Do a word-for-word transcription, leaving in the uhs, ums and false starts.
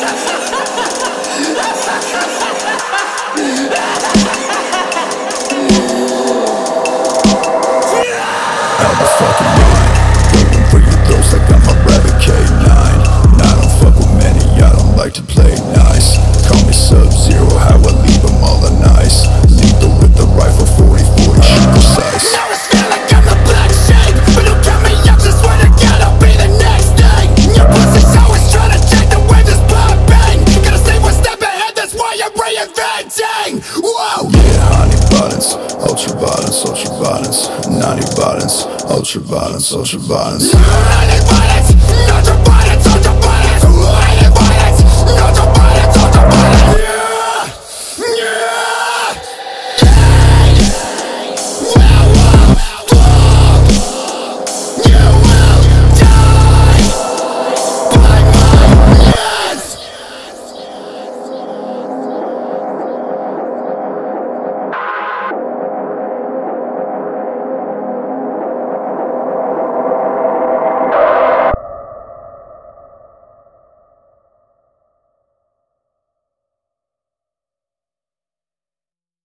Out the fucking line, going for your throats like I'm a rabbit K nine. And I don't fuck with many, I don't like to play nice. Call me Sub-Zero, how I leave them all on ice. Lethal with the rifle, forty forty, shoot precise. Now it's feel like I'm the black sheep, but don't count me up, just swear to God I'll be the next thing. Your pussy's always trying to take the way this pop bang. Gotta stay one step ahead, that's why I'm reinventing. Whoa! Yeah, honey buttons, ultra violence, ultra violence, naughty violence, ultra violence, ultra violence. Honey buttons,